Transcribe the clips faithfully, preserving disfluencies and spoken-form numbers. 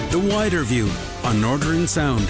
The Wider View on Northern Sound.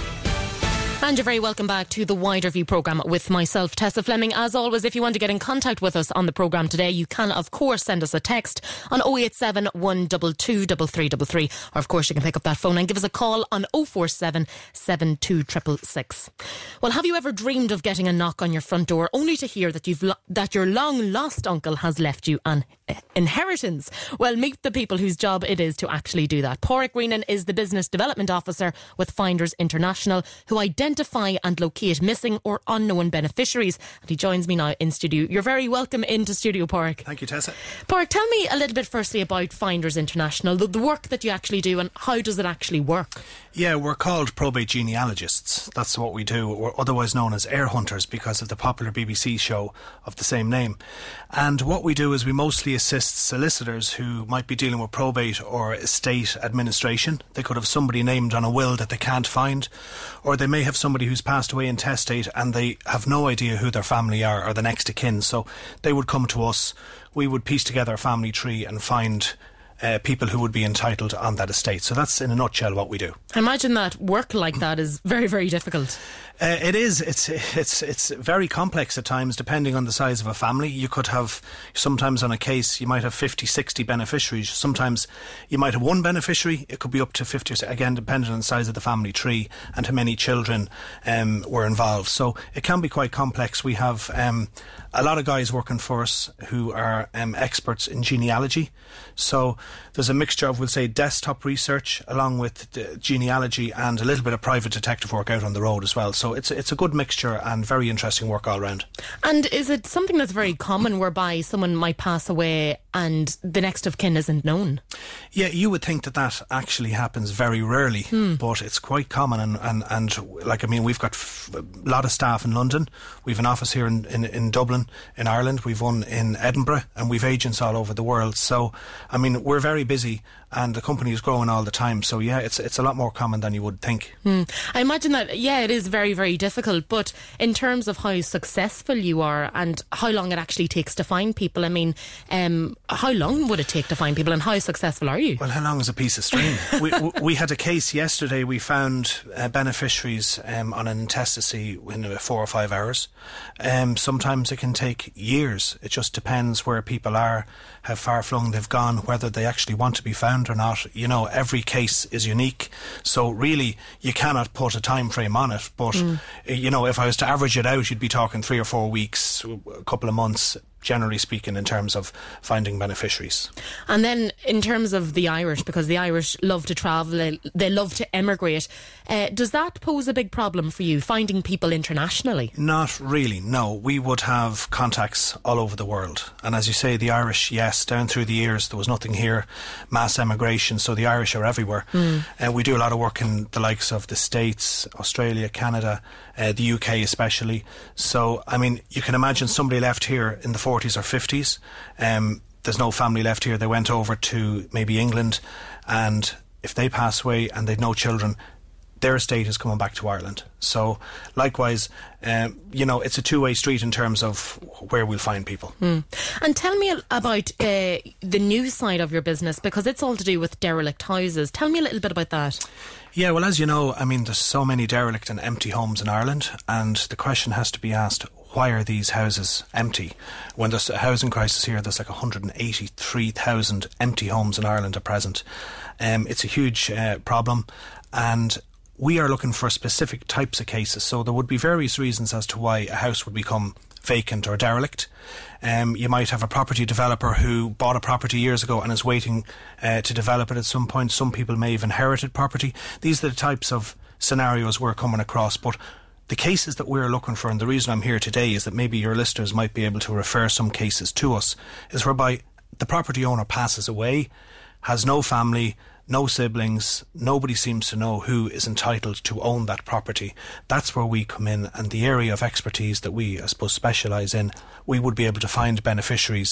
And you're very welcome back to the Wider View programme with myself, Tessa Fleming. As always, if you want to get in contact with us on the programme today, you can, of course, send us a text on oh eight seven, one two two, three three three three. Or, of course, you can pick up that phone and give us a call on oh four seven, seven two six six six. Well, have you ever dreamed of getting a knock on your front door only to hear that you've lo- that your long-lost uncle has left you an uh, inheritance? Well, meet the people whose job it is to actually do that. Pádraig Greenan is the Business Development Officer with Finders International, who identify and locate missing or unknown beneficiaries. And he joins me now in studio. You're very welcome into studio, Pádraig. Thank you, Tessa. Pádraig, tell me a little bit firstly about Finders International, the, the work that you actually do and how does it actually work? Yeah, we're called probate genealogists. That's what we do. We're otherwise known as heir hunters because of the popular B B C show of the same name. And what we do is we mostly assist solicitors who might be dealing with probate or estate administration. They could have somebody named on a will that they can't find, or they may have somebody who's passed away intestate and they have no idea who their family are or the next of kin. So they would come to us. We would piece together a family tree and find Uh, people who would be entitled on that estate. So that's in a nutshell what we do. I imagine that work like that is very, very difficult. Uh, it is. It's it's it's very complex at times, depending on the size of a family. You could have, sometimes on a case, you might have fifty, sixty beneficiaries. Sometimes you might have one beneficiary. It could be up to fifty, again, depending on the size of the family tree and how many children um, were involved. So it can be quite complex. We have um, a lot of guys working for us who are um, experts in genealogy. So there's a mixture of, we'll say, desktop research along with the genealogy and a little bit of private detective work out on the road as well. So it's it's a good mixture and very interesting work all round. And is it something that's very common whereby someone might pass away and the next of kin isn't known? Yeah, you would think that that actually happens very rarely, hmm. but it's quite common. And, and, and like, I mean, we've got f- a lot of staff in London. We've an office here in, in, in Dublin, in Ireland. We've one in Edinburgh, and we've agents all over the world. So, I mean, we're very busy and the company is growing all the time. So, yeah, it's it's a lot more common than you would think. Hmm. I imagine that, yeah, it is very, very difficult. But in terms of how successful you are and how long it actually takes to find people, I mean, um, how long would it take to find people and how successful are you? Well, how long is a piece of string? we, we had a case yesterday. We found uh, beneficiaries um, on an intestacy in about four or five hours. Um, sometimes it can take years. It just depends where people are, how far flung they've gone, whether they actually want to be found or not. You know, every case is unique. So really, you cannot put a time frame on it. But, mm. you know, if I was to average it out, you'd be talking three or four weeks, a couple of months, generally speaking, in terms of finding beneficiaries. And then in terms of the Irish, because the Irish love to travel, they, they love to emigrate, uh, does that pose a big problem for you, finding people internationally? Not really, no. We would have contacts all over the world. And as you say, the Irish, yes, down through the years, there was nothing here, mass emigration, so the Irish are everywhere. Mm. And we do a lot of work in the likes of the States, Australia, Canada, uh, the U K especially. So, I mean, you can imagine somebody left here in the forties or fifties. Um, there's no family left here. They went over to maybe England, and if they pass away and they've no children, their estate is coming back to Ireland. So likewise, um, you know, it's a two-way street in terms of where we'll find people. Mm. And tell me about uh, the new side of your business, because it's all to do with derelict houses. Tell me a little bit about that. Yeah, well, as you know, I mean, there's so many derelict and empty homes in Ireland, and the question has to be asked, why are these houses empty? When there's a housing crisis here, there's like one hundred eighty-three thousand empty homes in Ireland at present. Um, it's a huge uh, problem, and we are looking for specific types of cases. So there would be various reasons as to why a house would become vacant or derelict. Um, you might have a property developer who bought a property years ago and is waiting uh, to develop it at some point. Some people may have inherited property. These are the types of scenarios we're coming across. But the cases that we're looking for, and the reason I'm here today is that maybe your listeners might be able to refer some cases to us, is whereby the property owner passes away, has no family, no siblings, nobody seems to know who is entitled to own that property. That's where we come in, and the area of expertise that we, I suppose, specialise in, we would be able to find beneficiaries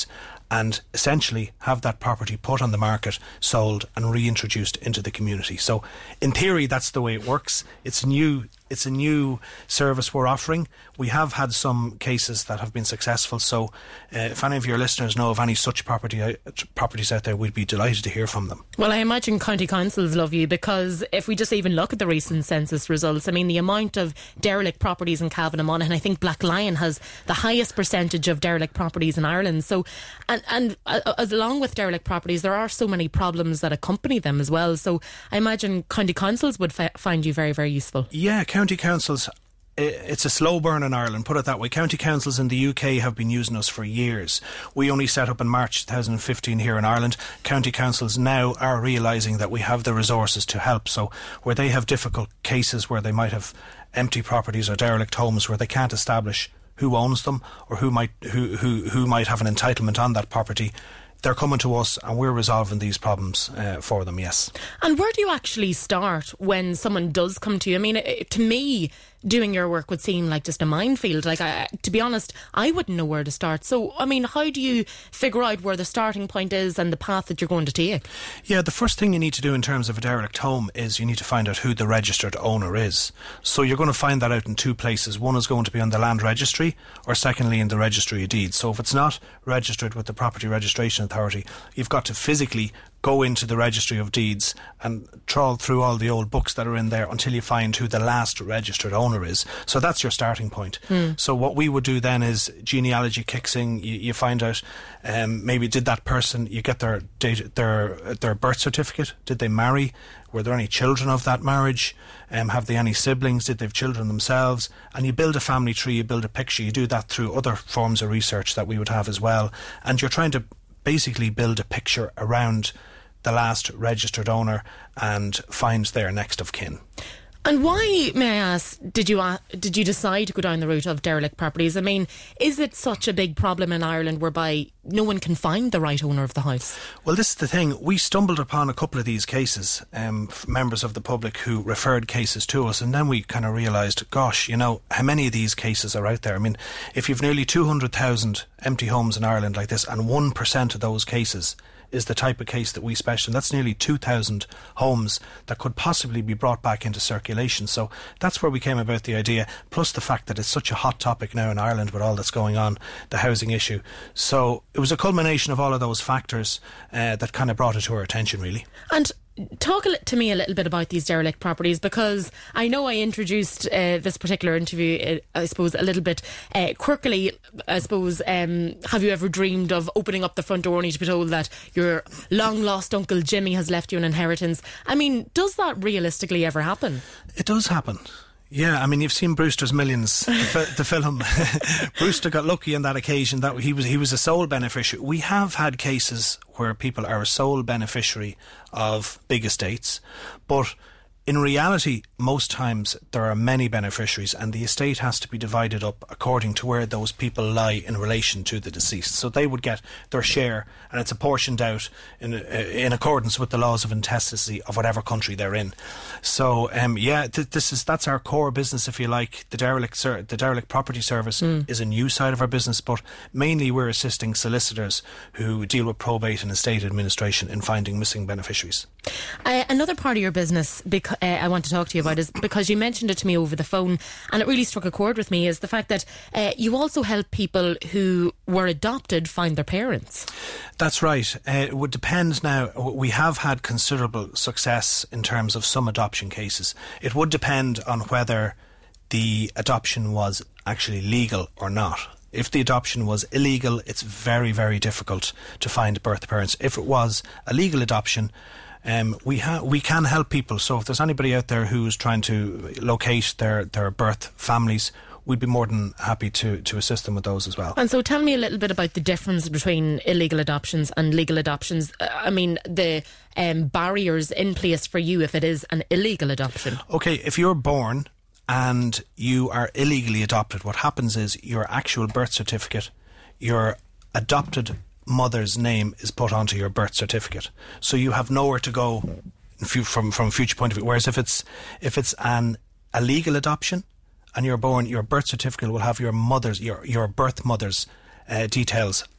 and essentially have that property put on the market, sold and reintroduced into the community. So in theory that's the way it works. It's new It's a new service we're offering. We have had some cases that have been successful, so uh, if any of your listeners know of any such property uh, properties out there, we'd be delighted to hear from them. Well, I imagine county councils love you, because if we just even look at the recent census results, I mean, the amount of derelict properties in Cavan and Monaghan, I think Black Lion has the highest percentage of derelict properties in Ireland. So, and, and uh, as along with derelict properties, there are so many problems that accompany them as well. So I imagine county councils would fi- find you very, very useful. Yeah, county councils, it's a slow burn in Ireland, put it that way. County councils in the U K have been using us for years. We only set up in March twenty fifteen here in Ireland. County councils now are realising that we have the resources to help. So where they have difficult cases where they might have empty properties or derelict homes where they can't establish who owns them or who might who who, who might have an entitlement on that property, they're coming to us and we're resolving these problems uh, for them, yes. And where do you actually start when someone does come to you? I mean, it, to me, doing your work would seem like just a minefield. Like, I, to be honest, I wouldn't know where to start. So, I mean, how do you figure out where the starting point is and the path that you're going to take? Yeah, the first thing you need to do in terms of a derelict home is you need to find out who the registered owner is. So you're going to find that out in two places. One is going to be on the land registry, or secondly in the registry of deeds. So if it's not registered with the Property Registration Authority, you've got to physically go into the registry of deeds and trawl through all the old books that are in there until you find who the last registered owner is. So that's your starting point. Mm. So what we would do then is genealogy kicks in. You, you find out um, maybe did that person, you get their date, their their birth certificate. Did they marry? Were there any children of that marriage? Um, have they any siblings? Did they have children themselves? And you build a family tree, you build a picture. You do that through other forms of research that we would have as well. And you're trying to basically build a picture around the last registered owner and find their next of kin. And why, may I ask, did you uh, did you decide to go down the route of derelict properties? I mean, is it such a big problem in Ireland whereby no one can find the right owner of the house? Well, this is the thing. We stumbled upon a couple of these cases, um, members of the public who referred cases to us, and then we kind of realised, gosh, you know, how many of these cases are out there? I mean, if you've nearly two hundred thousand empty homes in Ireland like this, and one percent of those cases is the type of case that we specialise in, that's nearly two thousand homes that could possibly be brought back into circulation. So that's where we came about the idea, plus the fact that it's such a hot topic now in Ireland with all that's going on, the housing issue. So it was a culmination of all of those factors uh, that kind of brought it to our attention, really. And talk to me a little bit about these derelict properties, because I know I introduced uh, this particular interview, uh, I suppose, a little bit uh, quirkily. I suppose, um, have you ever dreamed of opening up the front door only to be told that your long lost Uncle Jimmy has left you an inheritance? I mean, does that realistically ever happen? It does happen. Yeah, I mean, you've seen Brewster's Millions, the, fi- the film. Brewster got lucky on that occasion that he was he was a sole beneficiary. We have had cases where people are a sole beneficiary of big estates, but in reality, most times there are many beneficiaries, and the estate has to be divided up according to where those people lie in relation to the deceased. So they would get their share, and it's apportioned out in uh, in accordance with the laws of intestacy of whatever country they're in. So, um, yeah, th- this is that's our core business, if you like. The derelict ser- the derelict property service mm. is a new side of our business, but mainly we're assisting solicitors who deal with probate and estate administration in finding missing beneficiaries. Uh, another part of your business bec- uh, I want to talk to you about is, because you mentioned it to me over the phone and it really struck a chord with me, is the fact that uh, you also help people who were adopted find their parents. That's right. Uh, it would depend now. We have had considerable success in terms of some adoption cases. It would depend on whether the adoption was actually legal or not. If the adoption was illegal, it's very, very difficult to find birth parents. If it was a legal adoption, Um, we ha- we can help people. So if there's anybody out there who's trying to locate their, their birth families, we'd be more than happy to, to assist them with those as well. And so tell me a little bit about the difference between illegal adoptions and legal adoptions. Uh, I mean, the um, barriers in place for you if it is an illegal adoption. Okay, if you're born and you are illegally adopted, what happens is your actual birth certificate, your adopted mother's name is put onto your birth certificate, so you have nowhere to go from from a future point of view. Whereas if it's if it's an a legal adoption and you're born, your birth certificate will have your mother's your your birth mother's uh, details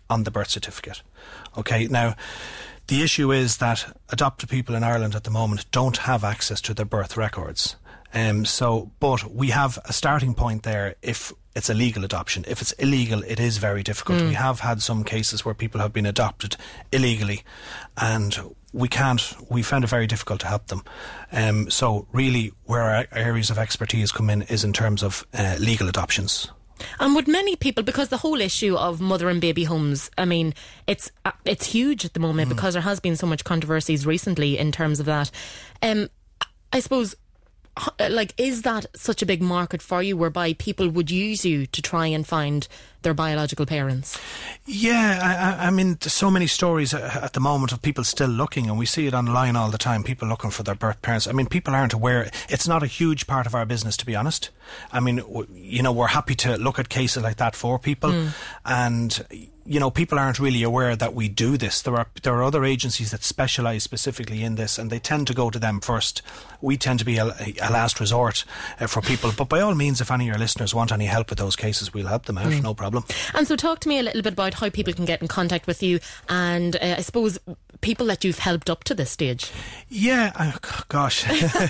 on the birth certificate. Okay, now the issue is that adopted people in Ireland at the moment don't have access to their birth records. Um, so, but we have a starting point there if it's a legal adoption. If it's illegal, it is very difficult. Mm. We have had some cases where people have been adopted illegally, and we can't, we found it very difficult to help them. Um, so really where our areas of expertise come in is in terms of uh, legal adoptions. And would many people, because the whole issue of mother and baby homes, I mean, it's uh, it's huge at the moment mm. because there has been so much controversies recently in terms of that. Um, I suppose, like, is that such a big market for you whereby people would use you to try and find their biological parents? Yeah, I, I mean, there's so many stories at the moment of people still looking, and we see it online all the time, people looking for their birth parents. I mean, people aren't aware. It's not a huge part of our business, to be honest. I mean, you know, we're happy to look at cases like that for people, mm. and you know, people aren't really aware that we do this. There are there are other agencies that specialise specifically in this, and they tend to go to them first. We tend to be a, a last resort uh, for people. But by all means, if any of your listeners want any help with those cases, we'll help them out, mm. no problem. And so talk to me a little bit about how people can get in contact with you, and uh, I suppose people that you've helped up to this stage. Yeah, oh, gosh.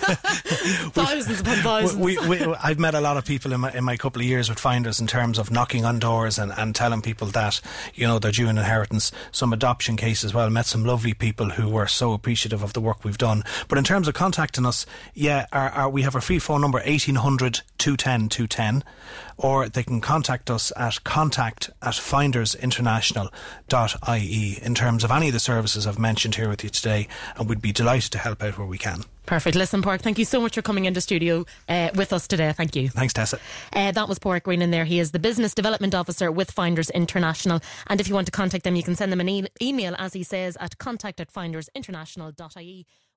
Thousands upon thousands. We, we, I've met a lot of people in my, in my couple of years with Finders in terms of knocking on doors and, and telling people that, you know, they're due an inheritance. Some adoption cases as well. Met some lovely people who were so appreciative of the work we've done. But in terms of contacting us, yeah, our, our, we have a free phone number, eighteen hundred, two ten, two ten, or they can contact us at contact at finders international dot I E in terms of any of the services I've mentioned here with you today, and we'd be delighted to help out where we can. Perfect. Listen, Pádraig, thank you so much for coming into studio uh, with us today. Thank you. Thanks, Tessa. Uh, that was Pádraig Green in there. He is the Business Development Officer with Finders International. And if you want to contact them, you can send them an e- email, as he says, at contact at finders international dot I E.